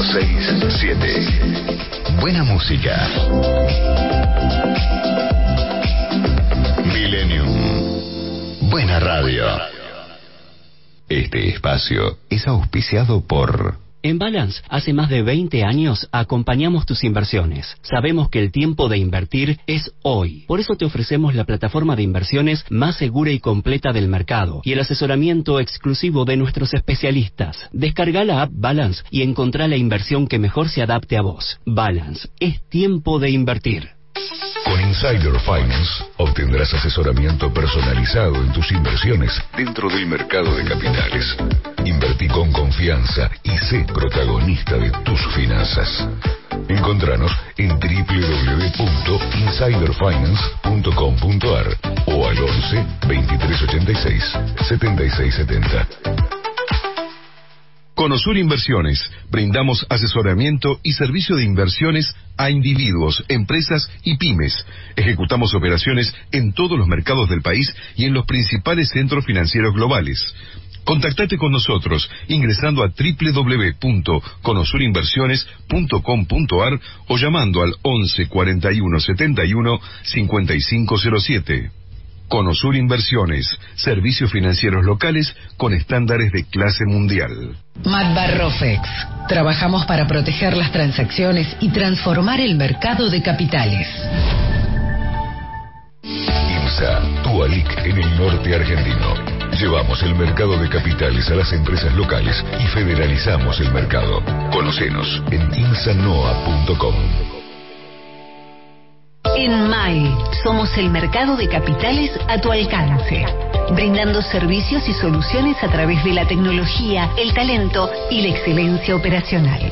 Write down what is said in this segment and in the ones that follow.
106.7. Buena música. Millennium. Buena radio. Este espacio es auspiciado por... En Balance, hace más de 20 años, acompañamos tus inversiones. Sabemos que el tiempo de invertir es hoy. Por eso te ofrecemos la plataforma de inversiones más segura y completa del mercado y el asesoramiento exclusivo de nuestros especialistas. Descarga la app Balance y encontrá la inversión que mejor se adapte a vos. Balance, es tiempo de invertir. Con Insider Finance obtendrás asesoramiento personalizado en tus inversiones dentro del mercado de capitales. Invertí con confianza y sé protagonista de tus finanzas. Encontranos en www.insiderfinance.com.ar o al 11 2386 7670. Conosur Inversiones. Brindamos asesoramiento y servicio de inversiones a individuos, empresas y pymes. Ejecutamos operaciones en todos los mercados del país y en los principales centros financieros globales. Contactate con nosotros ingresando a www.conosurinversiones.com.ar o llamando al 11 41 71 5507. Conosur Inversiones, servicios financieros locales con estándares de clase mundial. Matbarrofex. Trabajamos para proteger las transacciones y transformar el mercado de capitales. IMSA, Tualic en el norte argentino. Llevamos el mercado de capitales a las empresas locales y federalizamos el mercado. Conocenos en imsanoa.com. En MAE, somos el mercado de capitales a tu alcance, brindando servicios y soluciones a través de la tecnología, el talento y la excelencia operacional.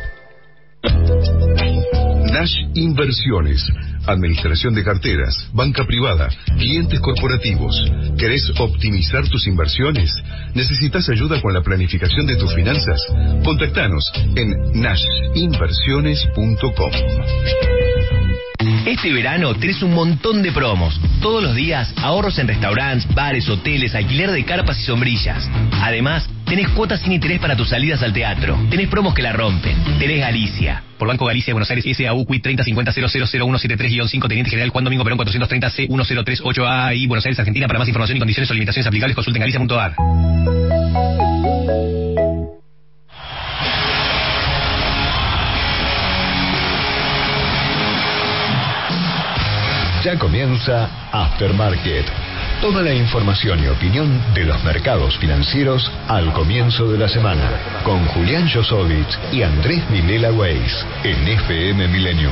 Nash Inversiones, administración de carteras, banca privada, clientes corporativos. ¿Querés optimizar tus inversiones? ¿Necesitas ayuda con la planificación de tus finanzas? Contactanos en nashinversiones.com. Este verano tenés un montón de promos. Todos los días, ahorros en restaurantes, bares, hoteles, alquiler de carpas y sombrillas. Además, tenés cuotas sin interés para tus salidas al teatro. Tenés promos que la rompen. Tenés Galicia. Por Banco Galicia, Buenos Aires, SAU, QUIT 3050000173-5, Teniente General Juan Domingo Perón 430C1038A y Buenos Aires, Argentina. Para más información y condiciones o limitaciones aplicables, consulten galicia.ar. Ya comienza Aftermarket. Toda la información y opinión de los mercados financieros al comienzo de la semana. Con Julián Josovich y Andrés Vilela Weiss en FM Millennium.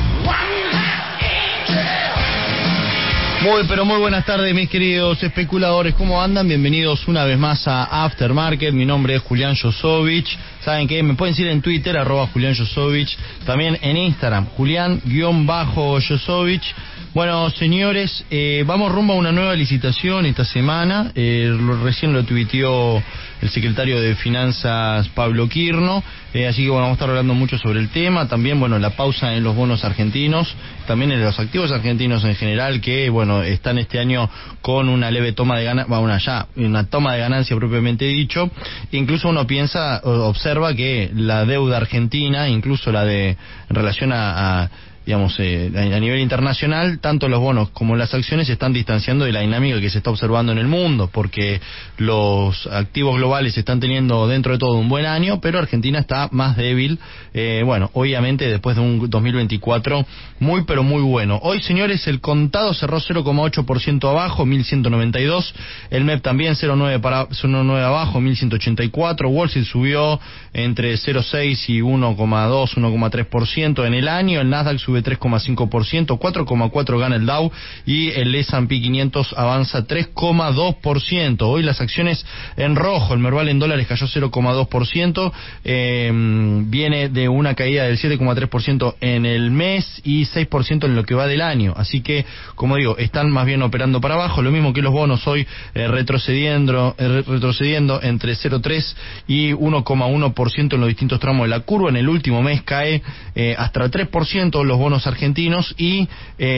Muy buenas tardes, mis queridos especuladores. ¿Cómo andan? Bienvenidos una vez más a Aftermarket. Mi nombre es Julián Josovich. ¿Saben qué? Me pueden seguir en Twitter, @Julián Josovich. También en Instagram, Julián_Josovich. Bueno, señores, vamos rumbo a una nueva licitación esta semana. Recién lo tuiteó el secretario de Finanzas, Pablo Quirno. Así que bueno, vamos a estar hablando mucho sobre el tema. También, bueno, la pausa en los bonos argentinos, también en los activos argentinos en general, que bueno, están este año con una leve toma de ganancia, una toma de ganancia propiamente dicho. Incluso uno observa que la deuda argentina, incluso la de en relación a nivel internacional, tanto los bonos como las acciones se están distanciando de la dinámica que se está observando en el mundo, porque los activos globales están teniendo dentro de todo un buen año, pero Argentina está más débil, obviamente después de un 2024 muy bueno. Hoy, señores, el contado cerró 0,8% abajo, 1192, el MEP también 0,9 abajo, 1184, Wall Street subió entre 0,6 y 1,3% en el año, el Nasdaq sube 3,5%, 4,4% gana el Dow y el S&P 500 avanza 3,2%. Hoy las acciones en rojo, el Merval en dólares cayó 0,2%, viene de una caída del 7,3% en el mes y 6% en lo que va del año. Así que, como digo, están más bien operando para abajo, lo mismo que los bonos hoy retrocediendo entre 0,3 y 1,1% en los distintos tramos de la curva. En el último mes cae hasta 3% los bonos bonos argentinos y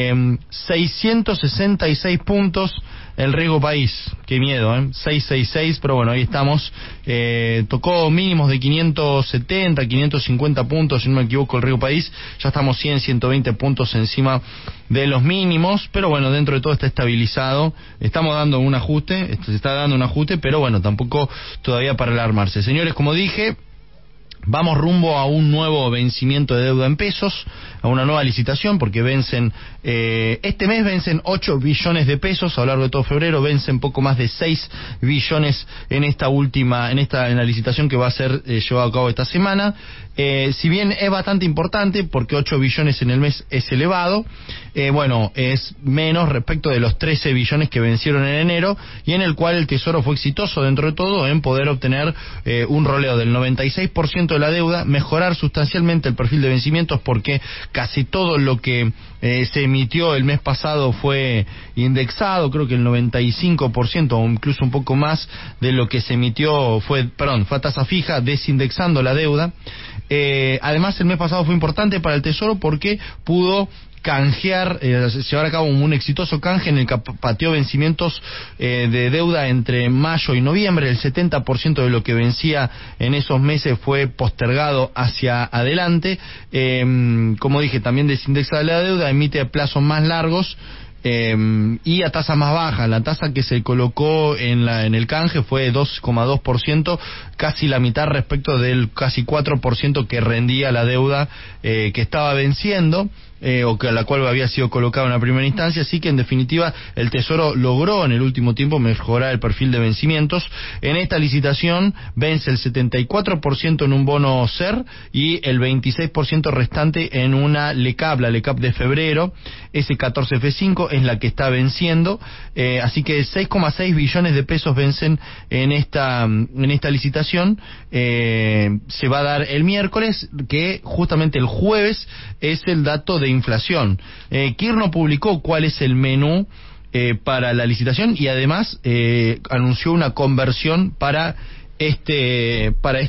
666 puntos el riesgo país. Qué miedo, 666, pero bueno, ahí estamos. Tocó mínimos de 570, 550 puntos, si no me equivoco, el riesgo país. Ya estamos 120 puntos encima de los mínimos, pero bueno, dentro de todo está estabilizado. Estamos dando un ajuste, se está dando un ajuste, pero bueno, tampoco todavía para alarmarse. Señores, como dije, vamos rumbo a un nuevo vencimiento de deuda en pesos, a una nueva licitación, porque vencen, este mes vencen 8 billones de pesos, a lo largo de todo febrero vencen poco más de 6 billones en la licitación que va a ser llevada a cabo esta semana. Si bien es bastante importante, porque 8 billones en el mes es elevado, bueno, es menos respecto de los 13 billones que vencieron en enero, y en el cual el Tesoro fue exitoso dentro de todo en poder obtener un roleo del 96% de la deuda, mejorar sustancialmente el perfil de vencimientos, porque casi todo lo que se emitió el mes pasado fue indexado. Creo que el 95% o incluso un poco más de lo que se emitió fue a tasa fija, desindexando la deuda. Además, el mes pasado fue importante para el Tesoro porque pudo canjear, llevar a cabo un exitoso canje en el que pateó vencimientos de deuda entre mayo y noviembre. El 70% de lo que vencía en esos meses fue postergado hacia adelante. Como dije, también desindexa la deuda, emite a plazos más largos y a tasa más baja. La tasa que se colocó en el canje fue 2,2%, casi la mitad respecto del casi 4% que rendía la deuda que estaba venciendo, o que a la cual había sido colocada en la primera instancia. Así que en definitiva el Tesoro logró en el último tiempo mejorar el perfil de vencimientos. En esta licitación vence el 74% en un bono SER y el 26% restante en una LECAP, la LECAP de febrero. Ese 14F5 es la que está venciendo, así que 6,6 billones de pesos vencen en esta licitación. Se va a dar el miércoles, que justamente el jueves es el dato de inflación. Kirno publicó cuál es el menú para la licitación y además anunció una conversión para esta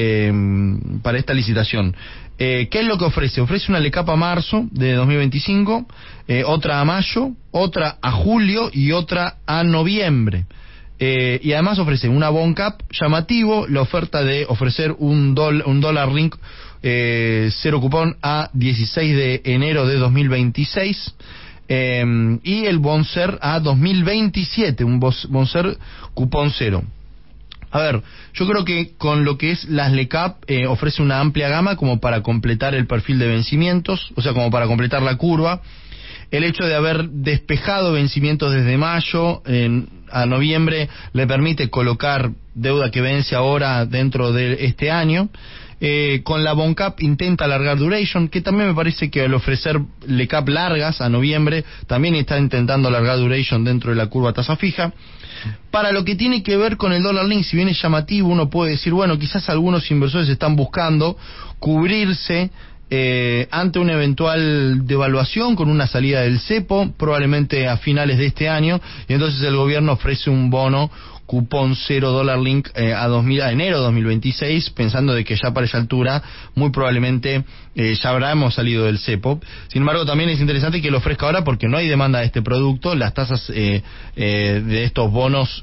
licitación. ¿Qué es lo que ofrece? Ofrece una LECAP a marzo de 2025, otra a mayo, otra a julio y otra a noviembre. Y además ofrece una BONCAP llamativo, la oferta de ofrecer un dólar link cero cupón a 16 de enero de 2026, y el Bonser a 2027, un Bonser cupón cero. A ver, yo creo que con lo que es las LECAP ofrece una amplia gama como para completar el perfil de vencimientos, o sea, como para completar la curva. El hecho de haber despejado vencimientos desde mayo a noviembre le permite colocar deuda que vence ahora dentro de este año. Con la BONCAP intenta alargar duration, que también me parece que al ofrecer LECAP largas a noviembre también está intentando alargar duration dentro de la curva tasa fija. Para lo que tiene que ver con el dólar link, si bien es llamativo, uno puede decir, bueno, quizás algunos inversores están buscando cubrirse ante una eventual devaluación con una salida del cepo, probablemente a finales de este año, y entonces el gobierno ofrece un bono cupón cero dólar link a enero de 2026, pensando de que ya para esa altura muy probablemente ya habremos salido del cepo. Sin embargo, también es interesante que lo ofrezca ahora porque no hay demanda de este producto. Las tasas de estos bonos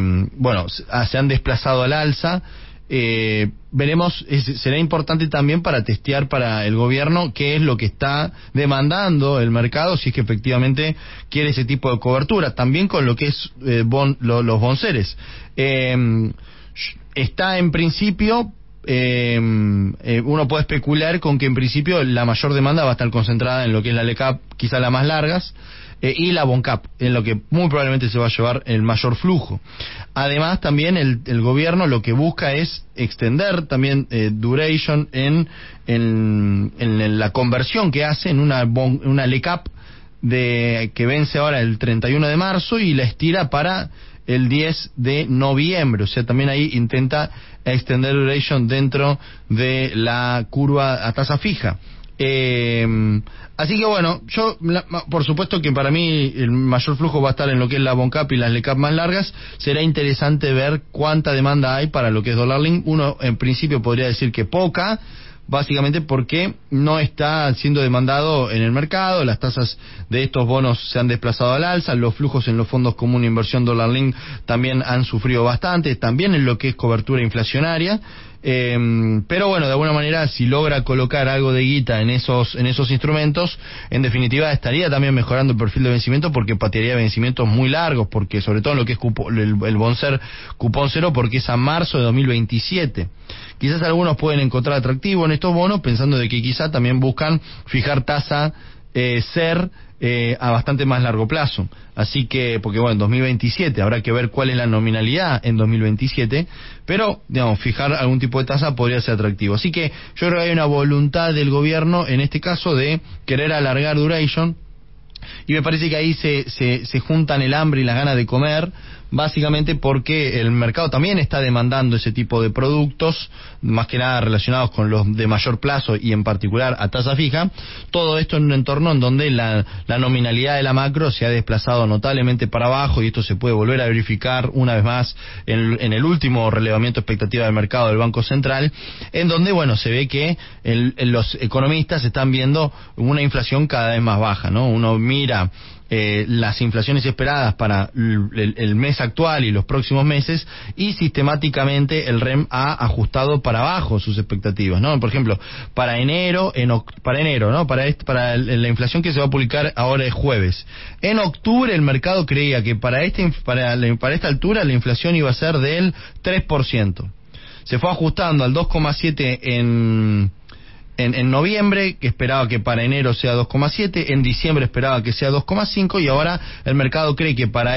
se han desplazado al alza. Veremos, será importante también para testear para el gobierno qué es lo que está demandando el mercado, si es que efectivamente quiere ese tipo de cobertura. También con lo que es los bonseres. Está en principio, uno puede especular con que en principio la mayor demanda va a estar concentrada en lo que es la LECAP, quizá las más largas, y la BONCAP, en lo que muy probablemente se va a llevar el mayor flujo. Además, también el gobierno lo que busca es extender también duration en la conversión que hace en una LECAP que vence ahora el 31 de marzo y la estira para el 10 de noviembre. O sea, también ahí intenta extender duration dentro de la curva a tasa fija. Así que bueno, por supuesto que para mí el mayor flujo va a estar en lo que es la Boncap y las LECAP más largas. Será interesante ver cuánta demanda hay para lo que es dólar link. Uno en principio podría decir que poca, básicamente porque no está siendo demandado en el mercado, las tasas de estos bonos se han desplazado al alza, los flujos en los fondos comunes de inversión dólar link también han sufrido bastante, también en lo que es cobertura inflacionaria. Pero bueno, de alguna manera, si logra colocar algo de guita en esos instrumentos, en definitiva estaría también mejorando el perfil de vencimiento, porque patearía vencimientos muy largos, porque sobre todo en lo que es el Boncer cupón cero, porque es a marzo de 2027. Quizás algunos pueden encontrar atractivo en estos bonos, pensando de que quizá también buscan fijar tasa SER a bastante más largo plazo. Así que, porque bueno, en 2027 habrá que ver cuál es la nominalidad en 2027, pero digamos, fijar algún tipo de tasa podría ser atractivo. Así que yo creo que hay una voluntad del gobierno en este caso de querer alargar duration, y me parece que ahí se juntan el hambre y las ganas de comer, básicamente porque el mercado también está demandando ese tipo de productos, más que nada relacionados con los de mayor plazo y en particular a tasa fija. Todo esto en un entorno en donde la nominalidad de la macro se ha desplazado notablemente para abajo, y esto se puede volver a verificar una vez más en el último relevamiento expectativa del mercado del Banco Central, en donde bueno, se ve que los economistas están viendo una inflación cada vez más baja, ¿no? Uno mira las inflaciones esperadas para el mes actual y los próximos meses, y sistemáticamente el REM ha ajustado para abajo sus expectativas, ¿no? Por ejemplo, para enero, ¿no? Para la inflación que se va a publicar ahora es jueves. En octubre el mercado creía que para esta altura la inflación iba a ser del 3%. Se fue ajustando al 2,7 en noviembre, que esperaba que para enero sea 2,7, en diciembre esperaba que sea 2,5, y ahora el mercado cree que para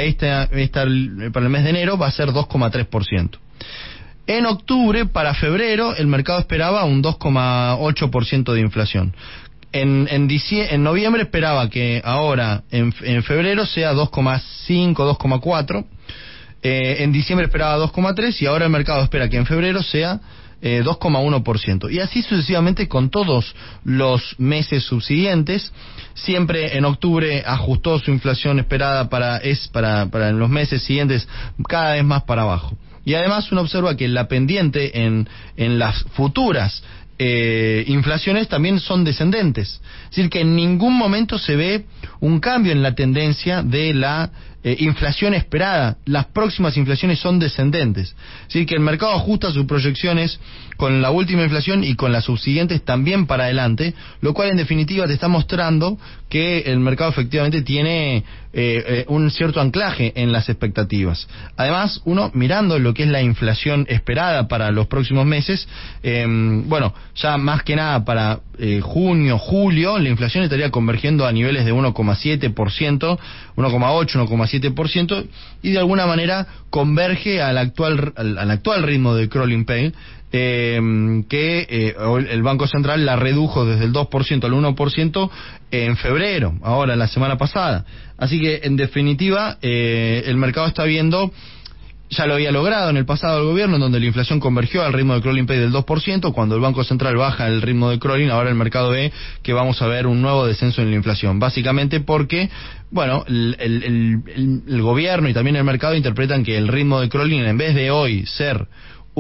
el mes de enero va a ser 2,3%. En octubre, para febrero, el mercado esperaba un 2,8% de inflación. En noviembre esperaba que ahora en febrero sea 2,5, 2,4. En diciembre esperaba 2,3, y ahora el mercado espera que en febrero sea 2,1%, y así sucesivamente con todos los meses subsiguientes. Siempre en octubre ajustó su inflación esperada para en los meses siguientes cada vez más para abajo. Y además uno observa que la pendiente en las futuras inflaciones también son descendentes, es decir, que en ningún momento se ve un cambio en la tendencia de la inflación esperada. Las próximas inflaciones son descendentes, es decir, que el mercado ajusta sus proyecciones con la última inflación y con las subsiguientes también para adelante, lo cual en definitiva te está mostrando que el mercado efectivamente tiene un cierto anclaje en las expectativas. Además, uno mirando lo que es la inflación esperada para los próximos meses, bueno, ya más que nada para junio, julio, la inflación estaría convergiendo a niveles de 1,7%, 1,8%, 1,7%, y de alguna manera converge al actual ritmo de crawling peg, que el Banco Central la redujo desde el 2% al 1% en febrero, ahora la semana pasada. Así que en definitiva el mercado está viendo, ya lo había logrado en el pasado el gobierno, en donde la inflación convergió al ritmo de crawling peg del 2%, cuando el Banco Central baja el ritmo de crawling, ahora el mercado ve que vamos a ver un nuevo descenso en la inflación, básicamente porque bueno, el gobierno y también el mercado interpretan que el ritmo de crawling, en vez de hoy ser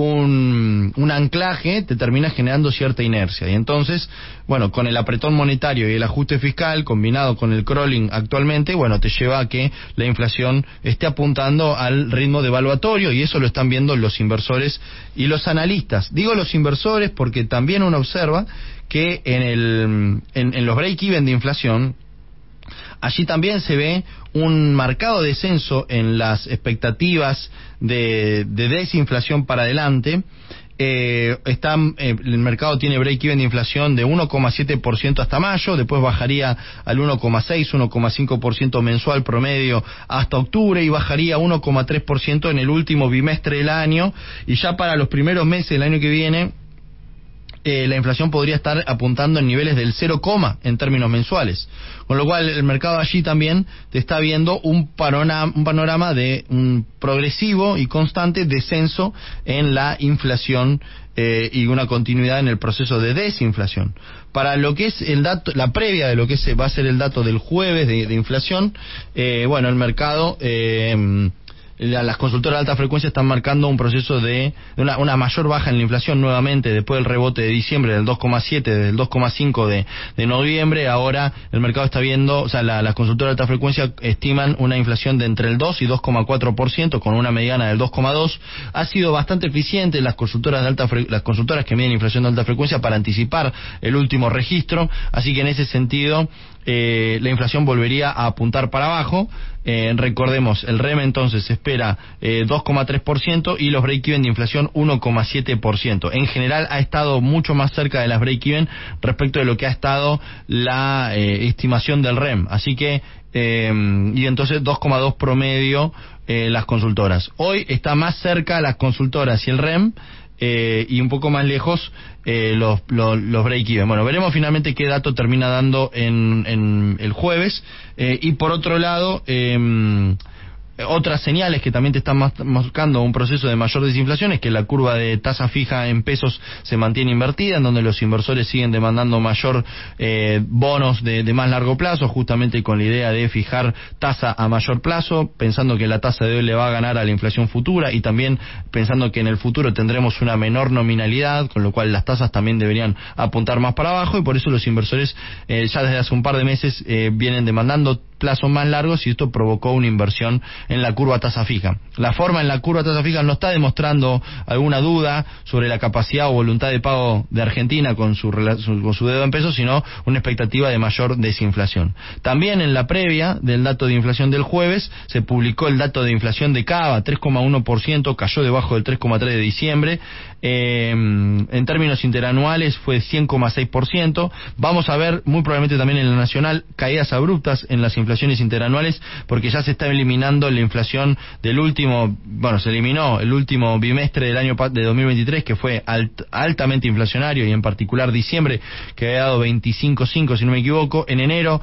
un anclaje, te termina generando cierta inercia, y entonces, bueno, con el apretón monetario y el ajuste fiscal combinado con el crawling actualmente, bueno, te lleva a que la inflación esté apuntando al ritmo devaluatorio, y eso lo están viendo los inversores y los analistas. Digo los inversores porque también uno observa que en los break-even de inflación, allí también se ve un marcado descenso en las expectativas de desinflación para adelante. El mercado tiene break-even de inflación de 1,7% hasta mayo, después bajaría al 1,6, 1,5% mensual promedio hasta octubre, y bajaría 1,3% en el último bimestre del año, y ya para los primeros meses del año que viene la inflación podría estar apuntando en niveles del 0, en términos mensuales, con lo cual el mercado allí también te está viendo un panorama de un progresivo y constante descenso en la inflación y una continuidad en el proceso de desinflación. Para lo que es el dato, la previa de lo que va a ser el dato del jueves de inflación, bueno, el mercado, las consultoras de alta frecuencia están marcando un proceso de una mayor baja en la inflación nuevamente después del rebote de diciembre del 2,7, del 2,5 de noviembre. Ahora el mercado está viendo, o sea, las consultoras de alta frecuencia estiman una inflación de entre el 2 y 2,4%, con una mediana del 2,2. Ha sido bastante eficiente las consultoras que miden inflación de alta frecuencia para anticipar el último registro, así que en ese sentido la inflación volvería a apuntar para abajo. Recordemos, el REM entonces espera 2,3% y los break-even de inflación 1,7%. En general ha estado mucho más cerca de las break-even respecto de lo que ha estado la estimación del REM. Así que, y entonces 2,2 promedio las consultoras. Hoy está más cerca las consultoras y el REM, y un poco más lejos los break-even. Bueno, veremos finalmente qué dato termina dando en el jueves. Y por otro lado, otras señales que también te están marcando un proceso de mayor desinflación es que la curva de tasa fija en pesos se mantiene invertida, en donde los inversores siguen demandando mayor bonos de más largo plazo, justamente con la idea de fijar tasa a mayor plazo, pensando que la tasa de hoy le va a ganar a la inflación futura y también pensando que en el futuro tendremos una menor nominalidad, con lo cual las tasas también deberían apuntar más para abajo, y por eso los inversores ya desde hace un par de meses vienen demandando plazos más largos, y esto provocó una inversión en la curva tasa fija. La forma en la curva tasa fija no está demostrando alguna duda sobre la capacidad o voluntad de pago de Argentina con su deuda en pesos, sino una expectativa de mayor desinflación. También en la previa del dato de inflación del jueves se publicó el dato de inflación de Cava, 3,1%, cayó debajo del 3,3% de diciembre. En términos interanuales fue 100,6%. Vamos a ver muy probablemente también en la nacional caídas abruptas en las inflaciones interanuales, porque ya se está eliminando la inflación del último, bueno, se eliminó el último bimestre del año de 2023, que fue altamente inflacionario, y en particular diciembre, que había dado 25,5 si no me equivoco. En enero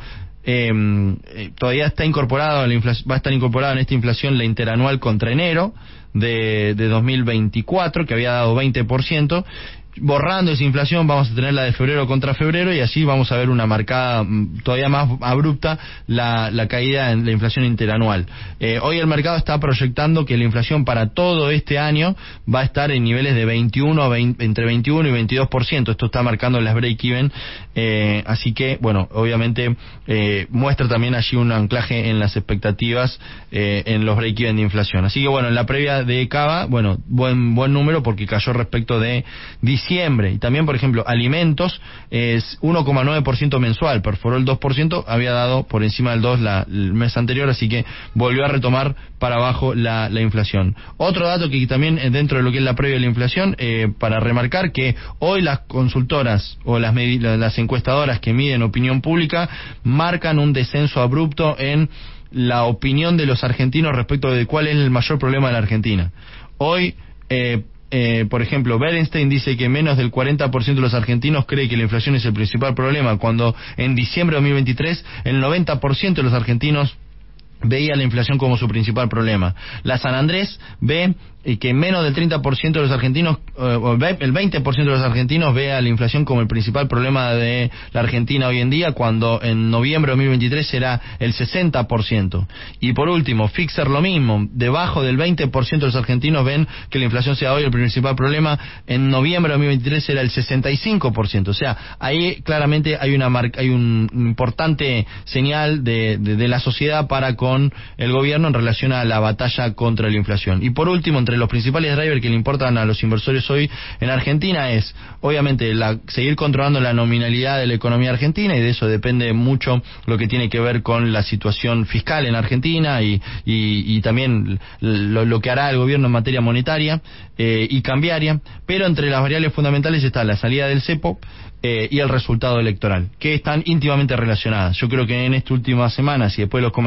todavía está incorporado va a estar incorporada en esta inflación la interanual contra enero de 2024, que había dado 20%. Borrando esa inflación vamos a tener la de febrero contra febrero, y así vamos a ver una marcada todavía más abrupta la caída en la inflación interanual. Hoy el mercado está proyectando que la inflación para todo este año va a estar en niveles de entre 21 y 22%. Esto está marcando las break-even, así que, bueno, obviamente muestra también allí un anclaje en las expectativas en los break-even de inflación. Así que, bueno, en la previa de Cava, bueno, buen número porque cayó respecto de diciembre. Y también, por ejemplo, alimentos es 1,9% mensual, perforó el 2%, había dado por encima del 2% el mes anterior, así que volvió a retomar para abajo la inflación. Otro dato que también dentro de lo que es la previa de la inflación, para remarcar que hoy las consultoras o las encuestadoras que miden opinión pública marcan un descenso abrupto en la opinión de los argentinos respecto de cuál es el mayor problema de la Argentina. Hoy por ejemplo, Bernstein dice que menos del 40% de los argentinos cree que la inflación es el principal problema, cuando en diciembre de 2023 el 90% de los argentinos veía la inflación como su principal problema. La San Andrés ve que menos del 30% de los argentinos, el 20% de los argentinos ve a la inflación como el principal problema de la Argentina hoy en día, cuando en noviembre de 2023 era el 60%. Y por último, Fixer lo mismo, debajo del 20% de los argentinos ven que la inflación sea hoy el principal problema, en noviembre de 2023 era el 65%. O sea, ahí claramente hay un importante señal de la sociedad para con el gobierno en relación a la batalla contra la inflación. Y por último, entre los principales drivers que le importan a los inversores hoy en Argentina es, obviamente, seguir controlando la nominalidad de la economía argentina, y de eso depende mucho lo que tiene que ver con la situación fiscal en Argentina y también lo que hará el gobierno en materia monetaria y cambiaria. Pero entre las variables fundamentales está la salida del cepo y el resultado electoral, que están íntimamente relacionadas. Yo creo que en estas últimas semanas, y después de los comentarios de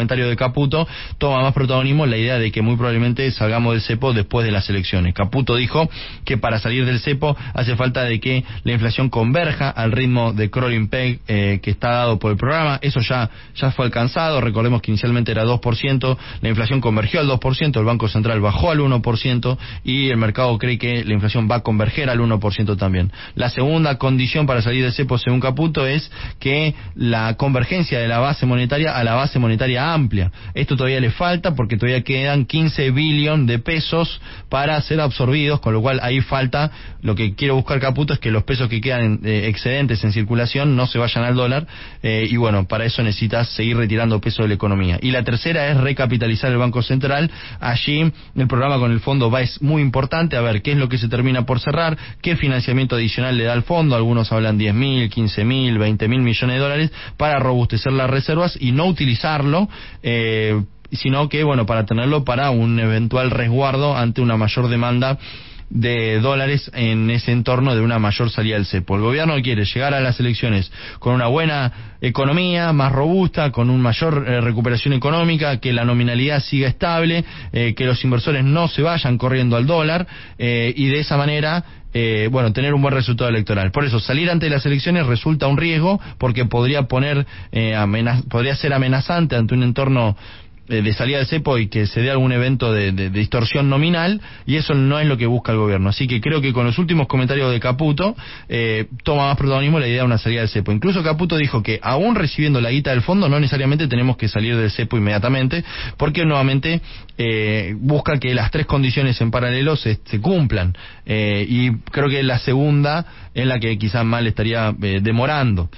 Caputo, toma más protagonismo la idea de que muy probablemente salgamos del cepo después de las elecciones. Caputo dijo que para salir del cepo hace falta de que la inflación converja al ritmo de crawling peg que está dado por el programa. Eso ya fue alcanzado. Recordemos que inicialmente era 2%, la inflación convergió al 2%, el Banco Central bajó al 1% y el mercado cree que la inflación va a converger al 1% también. La segunda condición para salir del cepo, según Caputo, es que la convergencia de la base monetaria a la base monetaria amplia. Esto todavía le falta porque todavía quedan 15 billones de pesos para ser absorbidos, con lo cual ahí falta. Lo que quiere buscar Caputo es que los pesos que quedan excedentes en circulación no se vayan al dólar, y bueno, para eso necesitas seguir retirando peso de la economía. Y la tercera es recapitalizar el Banco Central. Allí el programa con el fondo es muy importante, a ver qué es lo que se termina por cerrar, qué financiamiento adicional le da al fondo. Algunos hablan 10.000, 15.000, 20.000 millones de dólares para robustecer las reservas y no utilizarlo, sino que, bueno, para tenerlo para un eventual resguardo ante una mayor demanda de dólares en ese entorno de una mayor salida del cepo. El gobierno quiere llegar a las elecciones con una buena economía, más robusta, con una mayor recuperación económica, que la nominalidad siga estable, que los inversores no se vayan corriendo al dólar, y de esa manera tener un buen resultado electoral. Por eso, salir antes de las elecciones resulta un riesgo, porque podría podría ser amenazante ante un entorno de salida del cepo y que se dé algún evento de distorsión nominal, y eso no es lo que busca el gobierno. Así que creo que con los últimos comentarios de Caputo toma más protagonismo la idea de una salida del cepo. Incluso Caputo dijo que aún recibiendo la guita del fondo no necesariamente tenemos que salir del cepo inmediatamente, porque nuevamente busca que las tres condiciones en paralelo se cumplan, y creo que la segunda es la que quizás más le estaría demorando.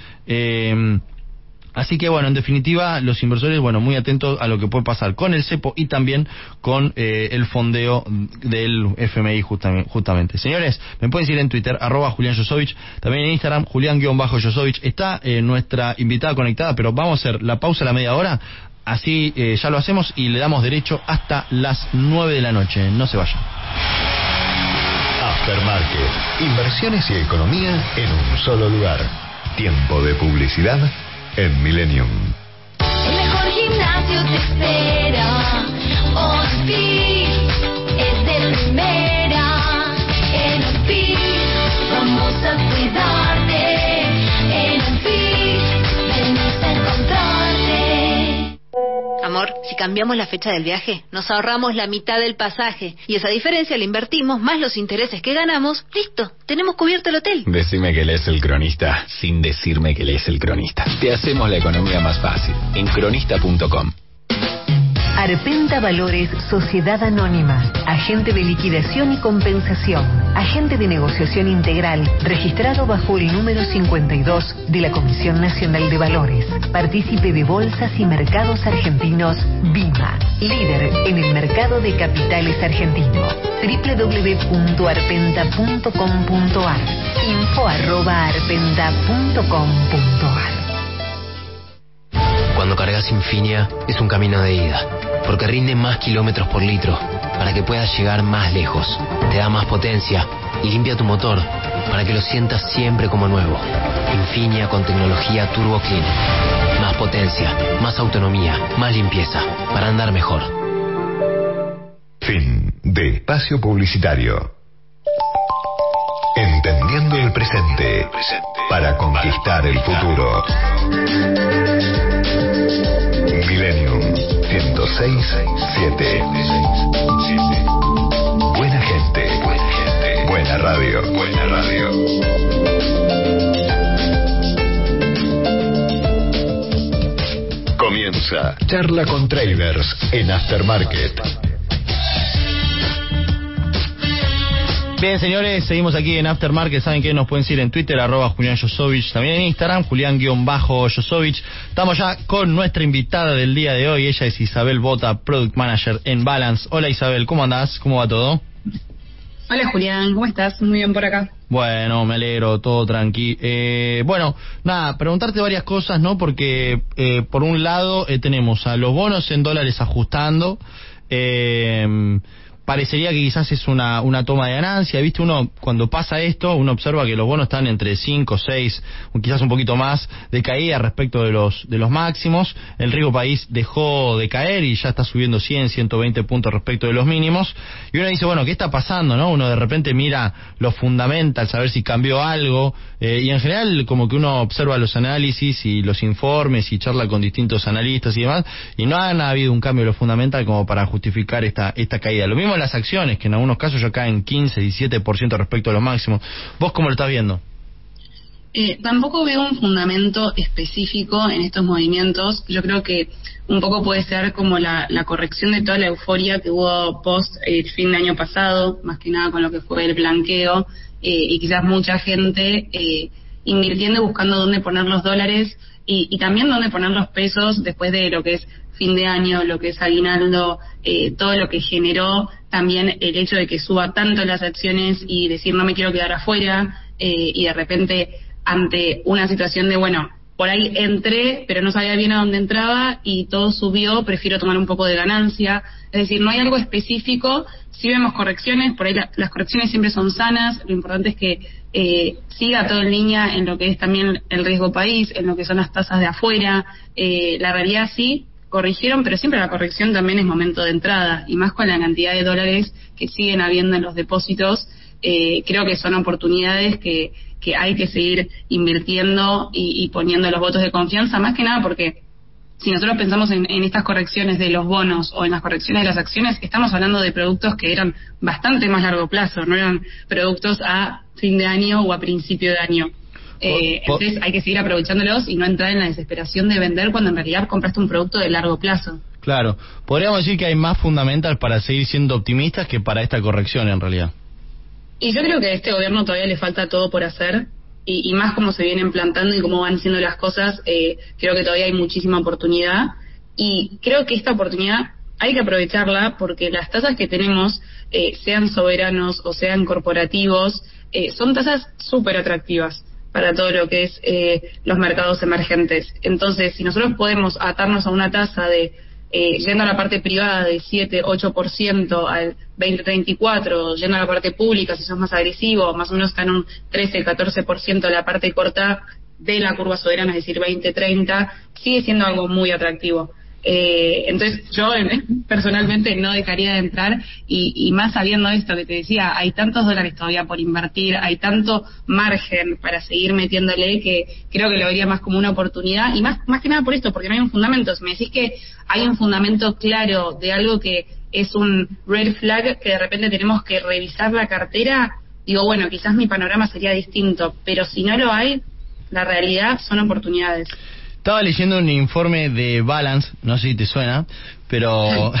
Así que, bueno, en definitiva, los inversores, muy atentos a lo que puede pasar con el cepo y también con el fondeo del FMI justamente. Señores, me pueden seguir en Twitter, @Julián Josovich, también en Instagram, Julián_Josovich. Está nuestra invitada conectada, pero vamos a hacer la pausa a la media hora, así ya lo hacemos y le damos derecho hasta las 9 de la noche. No se vayan. Aftermarket, inversiones y economía en un solo lugar. Tiempo de publicidad en Millennium. El mejor gimnasio te espera. OnFit es de primera. En OnFit vamos a cuidarte. En OnFit venimos a encontrarte. Amor, si cambiamos la fecha del viaje, nos ahorramos la mitad del pasaje. Y esa diferencia la invertimos, más los intereses que ganamos. Listo, tenemos cubierto el hotel. Decime que lees El Cronista sin decirme que lees El Cronista. Te hacemos la economía más fácil. En cronista.com. Arpenta Valores Sociedad Anónima, agente de liquidación y compensación, agente de negociación integral, registrado bajo el número 52 de la Comisión Nacional de Valores, partícipe de bolsas y mercados argentinos BIMA, líder en el mercado de capitales argentino. www.arpenta.com.ar, info@arpenta.com.ar. Cuando cargas Infinia es un camino de ida, porque rinde más kilómetros por litro, para que puedas llegar más lejos. Te da más potencia y limpia tu motor, para que lo sientas siempre como nuevo. Infinia con tecnología Turbo Clean. Más potencia, más autonomía, más limpieza, para andar mejor. Fin de espacio publicitario. Entendiendo el presente para conquistar el futuro. Millennium 106.7. Buena gente, buena radio. Comienza Charla con Traders en Aftermarket. Bien, señores, seguimos aquí en Aftermarket. Saben que nos pueden seguir en Twitter, @Julián Josovich, también en Instagram, Julián_Josovich. Estamos ya con nuestra invitada del día de hoy. Ella es Isabel Bota, Product Manager en Balance. Hola, Isabel, ¿cómo andás? ¿Cómo va todo? Hola, Julián, ¿cómo estás? Muy bien por acá. Bueno, me alegro, todo tranqui. Preguntarte varias cosas, ¿no? Porque, por un lado, tenemos a los bonos en dólares ajustando, parecería que quizás es una toma de ganancia. Viste, uno cuando pasa esto, uno observa que los bonos están entre 5, 6, quizás un poquito más de caída respecto de los máximos. El riesgo país dejó de caer y ya está subiendo 100, 120 puntos respecto de los mínimos. Y uno dice, bueno, ¿qué está pasando, no? Uno de repente mira los fundamentals, a ver si cambió algo, y en general como que uno observa los análisis y los informes y charla con distintos analistas y demás, y no ha habido un cambio de lo fundamental como para justificar esta caída. Lo mismo en las acciones, que en algunos casos ya caen 15, 17% respecto a los máximos. ¿Vos cómo lo estás viendo? Tampoco veo un fundamento específico en estos movimientos. Yo creo que un poco puede ser como la corrección de toda la euforia que hubo post el fin de año pasado, más que nada con lo que fue el blanqueo, y quizás mucha gente invirtiendo y buscando dónde poner los dólares y también dónde poner los pesos después de lo que es fin de año, lo que es aguinaldo, todo lo que generó también el hecho de que suba tanto las acciones y decir no me quiero quedar afuera, y de repente ante una situación de bueno, por ahí entré pero no sabía bien a dónde entraba y todo subió, prefiero tomar un poco de ganancia. Es decir, no hay algo específico. Sí vemos correcciones, por ahí las correcciones siempre son sanas. Lo importante es que siga todo en línea en lo que es también el riesgo país, en lo que son las tasas de afuera. La realidad sí corrigieron, pero siempre la corrección también es momento de entrada, y más con la cantidad de dólares que siguen habiendo en los depósitos. Creo que son oportunidades que hay que seguir invirtiendo y poniendo los votos de confianza, más que nada porque si nosotros pensamos en estas correcciones de los bonos o en las correcciones de las acciones, estamos hablando de productos que eran bastante más largo plazo, no eran productos a fin de año o a principio de año. Entonces hay que seguir aprovechándolos y no entrar en la desesperación de vender cuando en realidad compraste un producto de largo plazo. Claro, podríamos decir que hay más fundamental para seguir siendo optimistas que para esta corrección en realidad. Y yo creo que a este gobierno todavía le falta todo por hacer, y más como se vienen plantando y cómo van siendo las cosas, creo que todavía hay muchísima oportunidad, y creo que esta oportunidad hay que aprovecharla porque las tasas que tenemos, sean soberanos o sean corporativos, son tasas súper atractivas para todo lo que es los mercados emergentes. Entonces, si nosotros podemos atarnos a una tasa de yendo a la parte privada de 7-8% al 20-34%, yendo a la parte pública, si sos más agresivo, más o menos está en un 13-14% la parte corta de la curva soberana, es decir, 20-30%, sigue siendo algo muy atractivo. Entonces yo personalmente no dejaría de entrar, y más sabiendo esto que te decía, hay tantos dólares todavía por invertir, hay tanto margen para seguir metiéndole, que creo que lo vería más como una oportunidad, y más que nada por esto, porque no hay un fundamento. Si me decís que hay un fundamento claro de algo que es un red flag, que de repente tenemos que revisar la cartera, digo, bueno, quizás mi panorama sería distinto, pero si no lo hay, la realidad son oportunidades. Estaba leyendo un informe de Balance, no sé si te suena, pero